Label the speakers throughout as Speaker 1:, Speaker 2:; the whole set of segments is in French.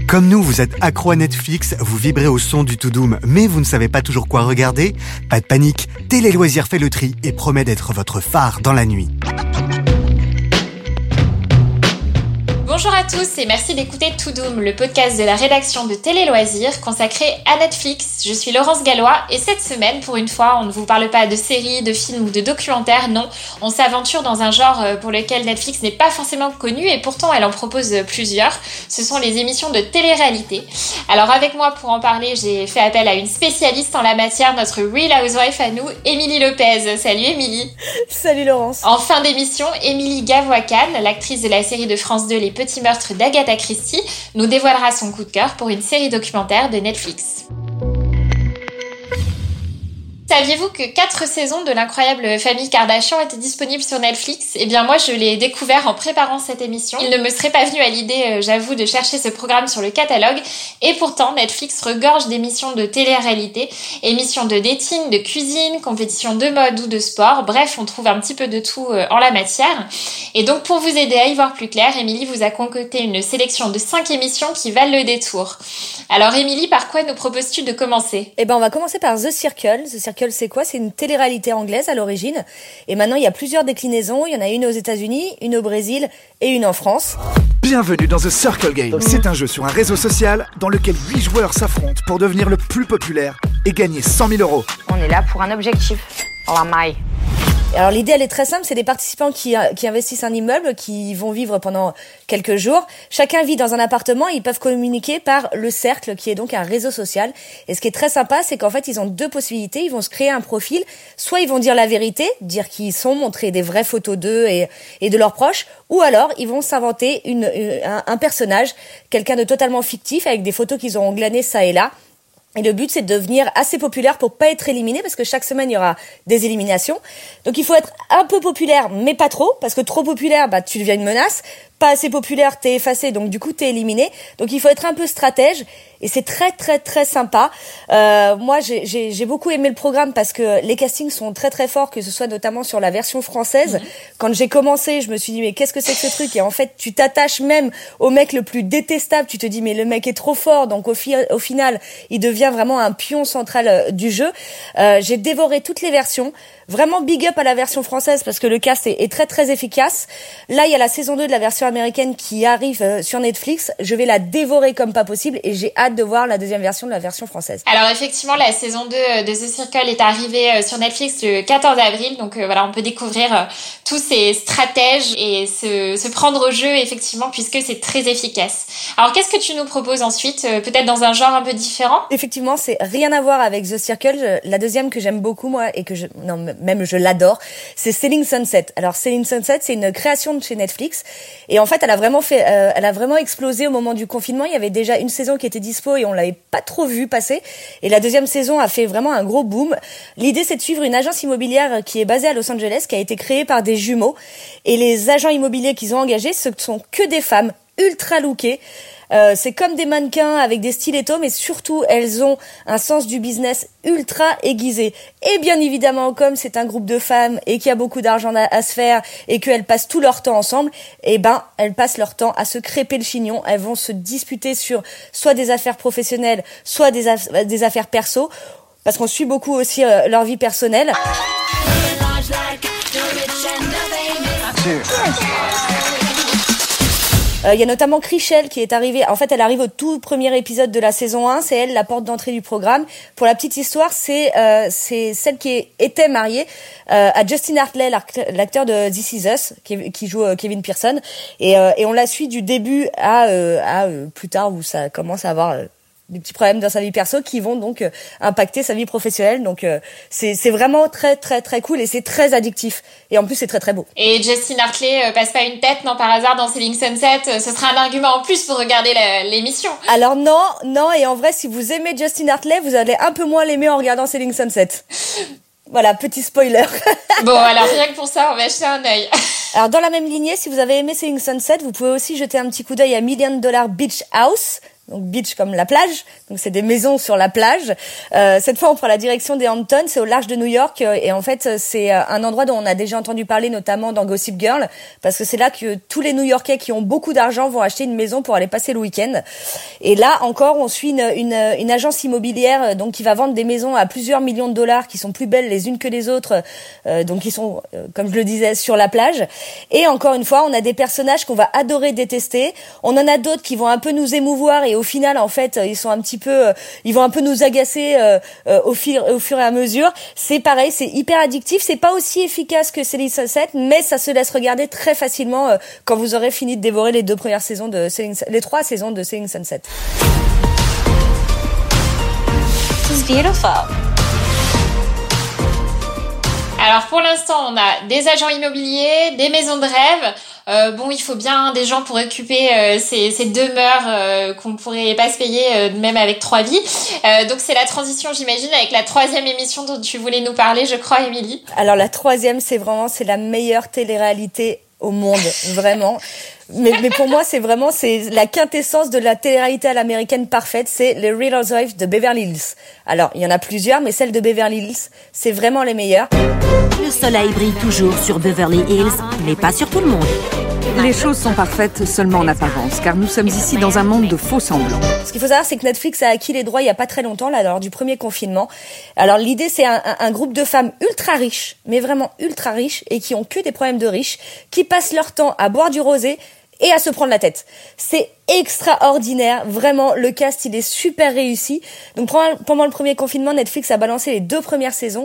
Speaker 1: Comme nous, vous êtes accro à Netflix, vous vibrez au son du To Doom, mais vous ne savez pas toujours quoi regarder? Pas de panique, Télé Loisirs fait le tri et promet d'être votre phare dans la nuit.
Speaker 2: Bonjour à tous et merci d'écouter To Doom, le podcast de la rédaction de Télé Loisirs consacré à Netflix. Je suis Laurence Gallois et cette semaine, pour une fois, on ne vous parle pas de séries, de films ou de documentaires, non. On s'aventure dans un genre pour lequel Netflix n'est pas forcément connu et pourtant elle en propose plusieurs. Ce sont les émissions de télé-réalité. Alors avec moi pour en parler, j'ai fait appel à une spécialiste en la matière, notre Real Housewife à nous, Émilie Lopez. Salut Émilie.
Speaker 3: Salut Laurence.
Speaker 2: En fin d'émission, Émilie Gavoiscan, l'actrice de la série de France 2 Les Petits Meurtres d'Agatha Christie, nous dévoilera son coup de cœur pour une série documentaire de Netflix. Saviez-vous que 4 saisons de l'incroyable famille Kardashian étaient disponibles sur Netflix? Eh bien moi je l'ai découvert en préparant cette émission. Il ne me serait pas venu à l'idée, j'avoue, de chercher ce programme sur le catalogue. Et pourtant Netflix regorge d'émissions de télé-réalité, émissions de dating, de cuisine, compétitions de mode ou de sport. Bref, on trouve un petit peu de tout en la matière. Et donc pour vous aider à y voir plus clair, Émilie vous a concocté une sélection de 5 émissions qui valent le détour. Alors Émilie, par quoi nous proposes-tu de commencer?
Speaker 3: Eh ben on va commencer par The Circle. The Circle, c'est quoi? C'est une télé-réalité anglaise à l'origine. Et maintenant, il y a plusieurs déclinaisons. Il y en a une aux États-Unis, une au Brésil et une en France.
Speaker 4: Bienvenue dans The Circle Game. C'est un jeu sur un réseau social dans lequel 8 joueurs s'affrontent pour devenir le plus populaire et gagner 100 000 €.
Speaker 5: On est là pour un objectif. La maille.
Speaker 3: Alors l'idée elle est très simple, c'est des participants qui investissent un immeuble, qui vont vivre pendant quelques jours. Chacun vit dans un appartement et ils peuvent communiquer par le cercle qui est donc un réseau social. Et ce qui est très sympa, c'est qu'en fait ils ont 2 possibilités. Ils vont se créer un profil, soit ils vont dire la vérité, dire qui ils sont, montrer des vraies photos d'eux et de leurs proches, ou alors ils vont s'inventer un personnage, quelqu'un de totalement fictif avec des photos qu'ils auront glanées ça et là. Et le but, c'est de devenir assez populaire pour pas être éliminé, parce que chaque semaine, il y aura des éliminations. Donc, il faut être un peu populaire, mais pas trop, parce que trop populaire, tu deviens une menace. Pas assez populaire, t'es effacé, donc du coup, t'es éliminé. Donc, il faut être un peu stratège. Et c'est très, très, très sympa. Moi, j'ai beaucoup aimé le programme parce que les castings sont très, très forts, que ce soit notamment sur la version française. Mmh. Quand j'ai commencé, je me suis dit, mais qu'est-ce que c'est que ce truc? Et en fait, tu t'attaches même au mec le plus détestable. Tu te dis, mais le mec est trop fort. Donc, au final, il devient vraiment un pion central du jeu. J'ai dévoré toutes les versions. Vraiment big up à la version française parce que le cast est très, très efficace. Là, il y a la saison 2 de la version américaine qui arrive sur Netflix. Je vais la dévorer comme pas possible et j'ai hâte de voir la deuxième version de la version française.
Speaker 2: Alors effectivement, la saison 2 de The Circle est arrivée sur Netflix le 14 avril. Donc voilà, on peut découvrir tous ces stratèges et se prendre au jeu effectivement puisque c'est très efficace. Alors qu'est-ce que tu nous proposes ensuite? Peut-être dans un genre un peu différent?
Speaker 3: Effectivement, c'est rien à voir avec The Circle. La deuxième que j'aime beaucoup moi et que je l'adore, c'est Selling Sunset. Alors Selling Sunset, c'est une création de chez Netflix et en fait, elle a vraiment explosé au moment du confinement. Il y avait déjà une saison qui était dispo et on l'avait pas trop vu passer. Et la deuxième saison a fait vraiment un gros boom. L'idée, c'est de suivre une agence immobilière qui est basée à Los Angeles, qui a été créée par des jumeaux. Et les agents immobiliers qu'ils ont engagés, ce sont que des femmes ultra lookées. C'est comme des mannequins avec des stilettos, mais surtout, elles ont un sens du business ultra aiguisé. Et bien évidemment, comme c'est un groupe de femmes et qu'il y a beaucoup d'argent à se faire et qu'elles passent tout leur temps ensemble, elles passent leur temps à se crêper le chignon. Elles vont se disputer sur soit des affaires professionnelles, soit des affaires perso, parce qu'on suit beaucoup aussi leur vie personnelle. Il y a notamment Chrishell qui est arrivée. En fait, elle arrive au tout premier épisode de la saison 1. C'est elle, la porte d'entrée du programme. Pour la petite histoire, c'est celle qui était mariée à Justin Hartley, l'acteur de This Is Us, qui joue Kevin Pearson. Et on la suit du début à plus tard où ça commence à avoir des petits problèmes dans sa vie perso qui vont donc impacter sa vie professionnelle. Donc c'est vraiment très très très cool et c'est très addictif. Et en plus c'est très très beau.
Speaker 2: Et Justin Hartley passe pas une tête, non, par hasard dans Selling Sunset? Ce sera un argument en plus pour regarder l'émission.
Speaker 3: Alors non, et en vrai si vous aimez Justin Hartley, vous allez un peu moins l'aimer en regardant Selling Sunset. Voilà, petit spoiler.
Speaker 2: Bon, alors rien que pour ça, on va jeter un œil.
Speaker 3: Alors dans la même lignée, si vous avez aimé Selling Sunset, vous pouvez aussi jeter un petit coup d'œil à $1 Million Beach House. donc beach comme la plage, donc c'est des maisons sur la plage. Cette fois, on prend la direction des Hamptons, c'est au large de New York, et en fait, c'est un endroit dont on a déjà entendu parler, notamment dans Gossip Girl, parce que c'est là que tous les New-Yorkais qui ont beaucoup d'argent vont acheter une maison pour aller passer le week-end. Et là encore, on suit une agence immobilière donc qui va vendre des maisons à plusieurs millions de dollars, qui sont plus belles les unes que les autres, donc qui sont, comme je le disais, sur la plage. Et encore une fois, on a des personnages qu'on va adorer, détester. On en a d'autres qui vont un peu nous émouvoir et au final, en fait, ils vont un peu nous agacer au fur et à mesure. C'est pareil, c'est hyper addictif. C'est pas aussi efficace que Selling Sunset, mais ça se laisse regarder très facilement quand vous aurez fini de dévorer les 3 saisons de Selling Sunset.
Speaker 2: It's beautiful. Alors pour l'instant, on a des agents immobiliers, des maisons de rêve. Il faut bien des gens pour occuper ces demeures qu'on ne pourrait pas se payer même avec 3 vies. Donc c'est la transition, j'imagine, avec la 3e émission dont tu voulais nous parler, je crois, Émilie.
Speaker 3: Alors la 3e, c'est la meilleure télé-réalité au monde, vraiment. Mais pour moi, c'est la quintessence de la télé-réalité à l'américaine parfaite, c'est les Real Housewives de Beverly Hills. Alors, il y en a plusieurs, mais celles de Beverly Hills, c'est vraiment les meilleures.
Speaker 6: Le soleil brille toujours sur Beverly Hills, mais pas sur tout le monde.
Speaker 7: Les choses sont parfaites seulement en apparence, car nous sommes ici dans un monde de faux semblants.
Speaker 3: Ce qu'il faut savoir, c'est que Netflix a acquis les droits il y a pas très longtemps, là, lors du premier confinement. Alors, l'idée, c'est un groupe de femmes ultra riches, mais vraiment ultra riches, et qui ont que des problèmes de riches, qui passent leur temps à boire du rosé et à se prendre la tête. C'est extraordinaire, vraiment, le cast, il est super réussi. Donc pendant le premier confinement, Netflix a balancé les 2 premières saisons.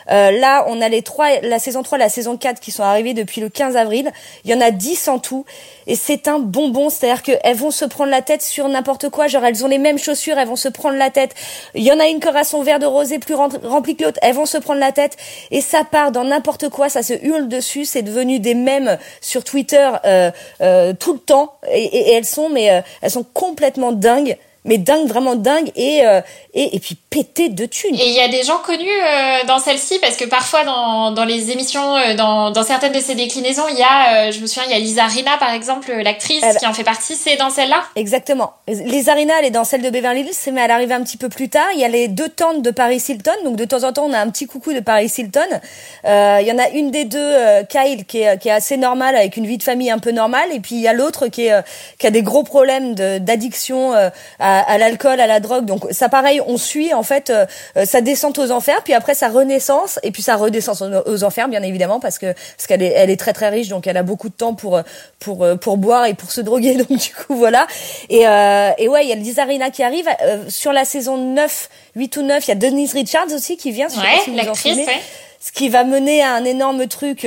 Speaker 3: Là, on a la saison 3 et la saison 4 qui sont arrivées depuis le 15 avril. Il y en a 10 en tout. Et c'est un bonbon, c'est-à-dire qu'elles vont se prendre la tête sur n'importe quoi. Genre, elles ont les mêmes chaussures, elles vont se prendre la tête. Il y en a une qui aura son verre de rosé plus rempli que l'autre, elles vont se prendre la tête. Et ça part dans n'importe quoi, ça se hurle dessus. C'est devenu des mèmes sur Twitter tout le temps. Et elles sont complètement dingues. Mais dingue, vraiment dingue, et puis pété de thunes.
Speaker 2: Et il y a des gens connus dans celle-ci, parce que parfois dans les émissions, dans certaines de ces déclinaisons, il y a, je me souviens, il y a Lisa Rinna par exemple, l'actrice qui en fait partie, c'est dans celle-là.
Speaker 3: Exactement. Lisa Rinna, elle est dans celle de Beverly Hills, mais elle arrive un petit peu plus tard. Il y a les 2 tantes de Paris Hilton, donc de temps en temps on a un petit coucou de Paris Hilton. Il y en a une des 2, Kyle, qui est assez normale, avec une vie de famille un peu normale, et puis il y a l'autre qui a des gros problèmes d'addiction à l'alcool, à la drogue. Donc ça, pareil, on suit en fait sa descente aux enfers, puis après sa renaissance, et puis sa redescence aux enfers, bien évidemment, parce qu'elle est très très riche, donc elle a beaucoup de temps pour boire et pour se droguer. Donc du coup voilà. Et ouais, il y a Lisa Rinna qui arrive sur la saison 9, 8 ou 9. Il y a Denise Richards aussi qui vient.
Speaker 2: Ouais, si l'actrice.
Speaker 3: Ce qui va mener à un énorme truc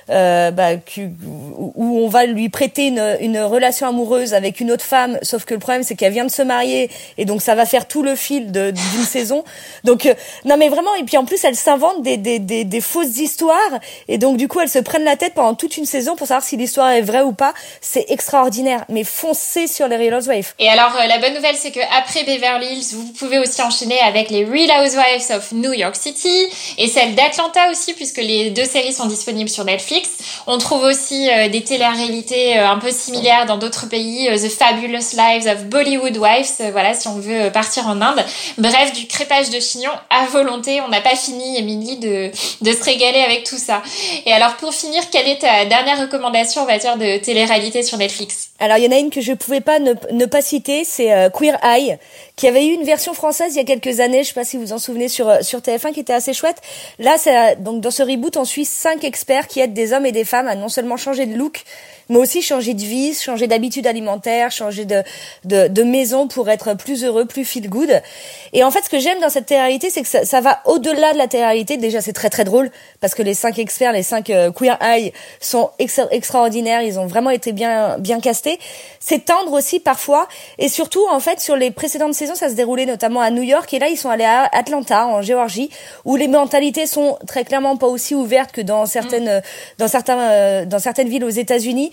Speaker 3: où on va lui prêter une relation amoureuse avec une autre femme, sauf que le problème c'est qu'elle vient de se marier, et donc ça va faire tout le fil d'une saison. Donc non mais vraiment, et puis en plus elle s'invente des fausses histoires, et donc du coup elles se prennent la tête pendant toute une saison pour savoir si l'histoire est vraie ou pas. C'est extraordinaire, mais foncez sur les Real Housewives.
Speaker 2: Et alors la bonne nouvelle, c'est que après Beverly Hills, vous pouvez aussi enchaîner avec les Real Housewives of New York City et celle d'Atlanta aussi, puisque les 2 séries sont disponibles sur Netflix. On trouve aussi des télé-réalités un peu similaires dans d'autres pays, The Fabulous Lives of Bollywood Wives, voilà, si on veut partir en Inde. Bref, du crépage de chignon à volonté. On n'a pas fini, Émilie, de se régaler avec tout ça. Et alors, pour finir, quelle est ta dernière recommandation en matière de télé-réalité sur Netflix?
Speaker 3: Alors, il y en a une que je pouvais pas ne pas citer, c'est Queer Eye, qui avait eu une version française il y a quelques années, je sais pas si vous vous en souvenez, sur TF1, qui était assez chouette. Là, donc dans ce reboot, on suit 5 experts qui aident des hommes et des femmes à non seulement changer de look, mais aussi changer de vie, changer d'habitude alimentaire, changer de maison pour être plus heureux, plus feel good. Et en fait, ce que j'aime dans cette télé-réalité, c'est que ça va au-delà de la télé-réalité. Déjà, c'est très très drôle, parce que les 5 experts, les 5 Queer Eye sont extraordinaires. Ils ont vraiment été bien castés. C'est tendre aussi parfois, et surtout, en fait, sur les précédentes saisons, ça se déroulait notamment à New York, et là, ils sont allés à Atlanta, en Géorgie, où les mentalités sont très clairement pas aussi ouvertes que dans certaines villes aux États-Unis.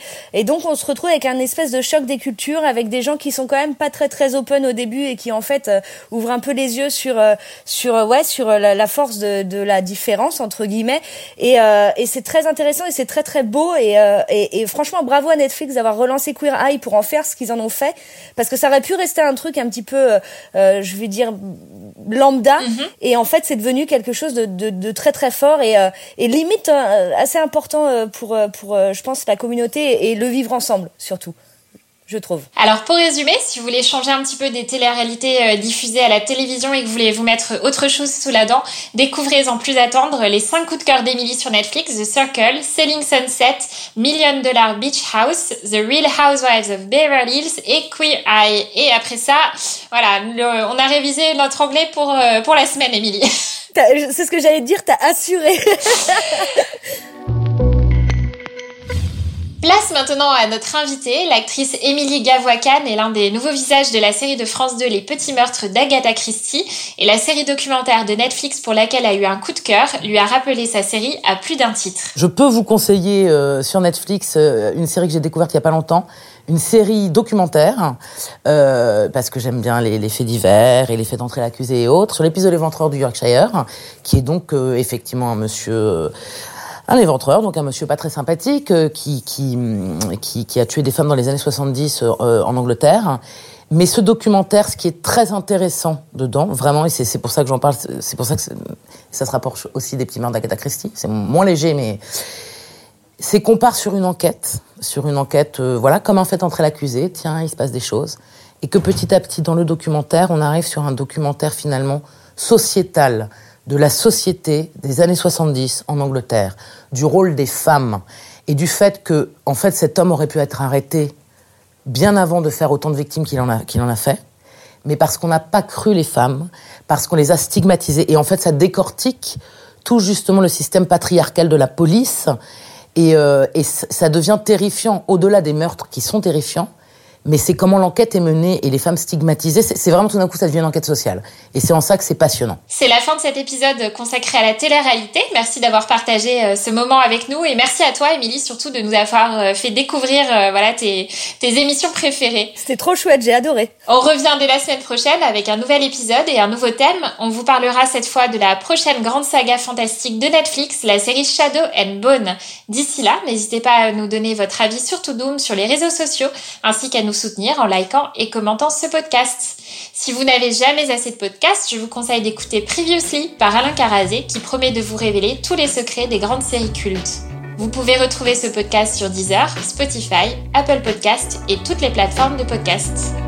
Speaker 3: Et donc on se retrouve avec un espèce de choc des cultures, avec des gens qui sont quand même pas très très open au début et qui en fait ouvrent un peu les yeux sur la force de la différence entre guillemets. Et c'est très intéressant et c'est très très beau et franchement bravo à Netflix d'avoir relancé Queer Eye pour en faire ce qu'ils en ont fait, parce que ça aurait pu rester un truc un petit peu je vais dire lambda, et en fait c'est devenu quelque chose de très très fort et limite assez important pour je pense la communauté et le vivre ensemble surtout, je trouve.
Speaker 2: Alors pour résumer, si vous voulez changer un petit peu des téléréalités diffusées à la télévision et que vous voulez vous mettre autre chose sous la dent, découvrez sans plus attendre les 5 coups de cœur d'Emily sur Netflix: The Circle, Selling Sunset, $1 Million Beach House, The Real Housewives of Beverly Hills et Queer Eye. Et après ça, voilà, on a révisé notre anglais pour la semaine, Emily.
Speaker 3: C'est ce que j'allais te dire, t'as assuré.
Speaker 2: Place maintenant à notre invitée. L'actrice Émilie Gavoiscan est l'un des nouveaux visages de la série de France 2 Les Petits Meurtres d'Agatha Christie, et la série documentaire de Netflix pour laquelle elle a eu un coup de cœur lui a rappelé sa série à plus d'un titre.
Speaker 8: Je peux vous conseiller sur Netflix une série que j'ai découverte il y a pas longtemps, une série documentaire, parce que j'aime bien les faits divers et les faits d'entrée l'accusé et autres, sur l'épisode Éventreur du Yorkshire, qui est donc effectivement un éventreur, donc un monsieur pas très sympathique, qui a tué des femmes dans les années 70 en Angleterre. Mais ce documentaire, ce qui est très intéressant dedans, vraiment, et c'est pour ça que j'en parle, c'est pour ça que ça se rapproche aussi des Petits Meurtres d'Agatha Christie, c'est moins léger, mais c'est qu'on part sur une enquête, voilà, comme un fait entrer l'accusé, tiens, il se passe des choses, et que petit à petit, dans le documentaire, on arrive sur un documentaire finalement sociétal, de la société des années 70 en Angleterre, du rôle des femmes et du fait que, en fait, cet homme aurait pu être arrêté bien avant de faire autant de victimes qu'il en a fait, mais parce qu'on n'a pas cru les femmes, parce qu'on les a stigmatisées. Et en fait, ça décortique tout justement le système patriarcal de la police, et ça devient terrifiant, au-delà des meurtres qui sont terrifiants. Mais c'est comment l'enquête est menée et les femmes stigmatisées. C'est vraiment tout d'un coup, ça devient une enquête sociale. Et c'est en ça que c'est passionnant.
Speaker 2: C'est la fin de cet épisode consacré à la télé-réalité. Merci d'avoir partagé ce moment avec nous. Et merci à toi, Émilie, surtout de nous avoir fait découvrir tes émissions préférées.
Speaker 3: C'était trop chouette, j'ai adoré.
Speaker 2: On revient dès la semaine prochaine avec un nouvel épisode et un nouveau thème. On vous parlera cette fois de la prochaine grande saga fantastique de Netflix, la série Shadow and Bone. D'ici là, n'hésitez pas à nous donner votre avis sur Toudoum sur les réseaux sociaux, ainsi qu'à nous soutenir en likant et commentant ce podcast. Si vous n'avez jamais assez de podcasts, je vous conseille d'écouter Previously par Alain Carazé, qui promet de vous révéler tous les secrets des grandes séries cultes. Vous pouvez retrouver ce podcast sur Deezer, Spotify, Apple Podcasts et toutes les plateformes de podcasts.